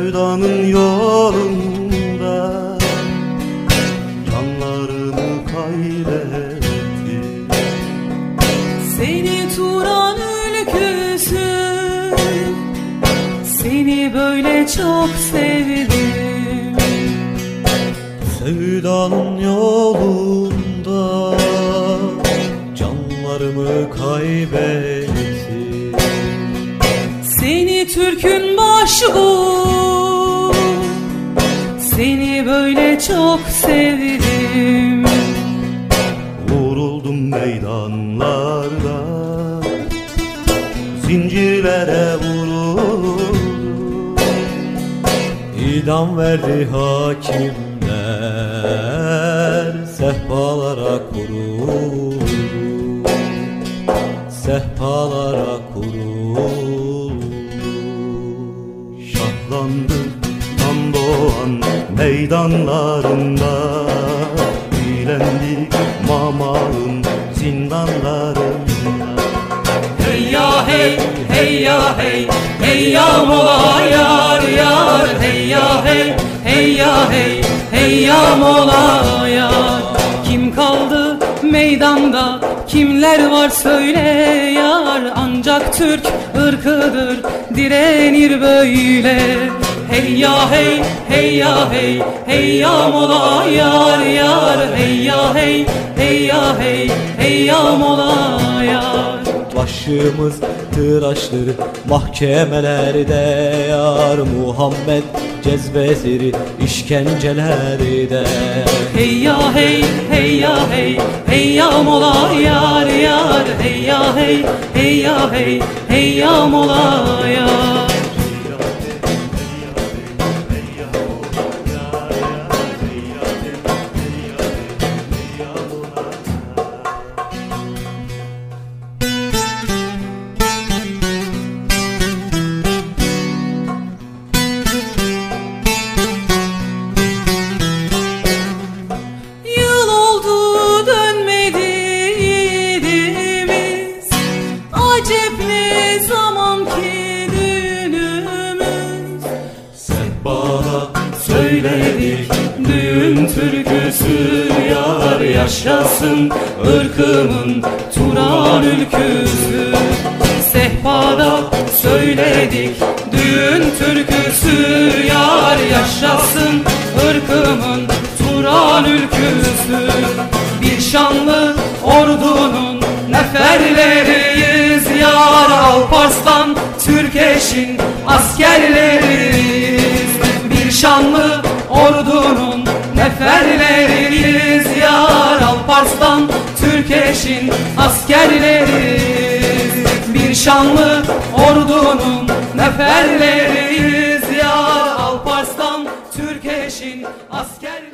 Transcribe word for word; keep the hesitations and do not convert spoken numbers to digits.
Sevdanın yolunda canlarımı kaybettim. Seni Turan ülküsü, seni böyle çok sevdim. Sevdanın yolunda canlarımı kaybettim. Seni Türk'ün başbuğu, seni böyle çok sevdim. Vuruldum meydanlarda, zincirlere vuruldum. İdam verdi hakimler, sehpalara kuruldu, sehpalara kuruldu. Şahlandı kan doğan meydanlarında, bilendik mamağın zindanlarında. Hey ya hey, hey ya hey, hey ya mola yar yar. Hey ya hey, hey ya hey, hey ya mola yar. Kim kaldı meydanda, kimler var söyle yar. Ancak Türk ırkıdır direnir böyle. Hey ya hey, hey ya hey, hey ya mola yar yar. Hey ya hey, hey ya hey, hey ya mola yar. Başımız tıraştır mahkemelerde yar. Muhammed cezbesiri işkencelerde. Hey ya hey, hey ya hey, hey ya mola yar yar. Hey ya hey, hey ya hey, hey ya mola yar. Söyledik düğün türküsü yar. Yaşasın ırkımın Turan ülküsü. Sehpada söyledik düğün türküsü yar. Yaşasın ırkımın Turan ülküsü. Bir şanlı ordunun neferleriyiz yar. Alparslan Türkeş'in askerleriyiz. Bir şanlı ordunun neferleriyiz yar. Alparslan Türkeş'in askerleriyiz. Bir şanlı ordunun neferleriyiz yar. Alparslan Türkeş'in askerleriyiz.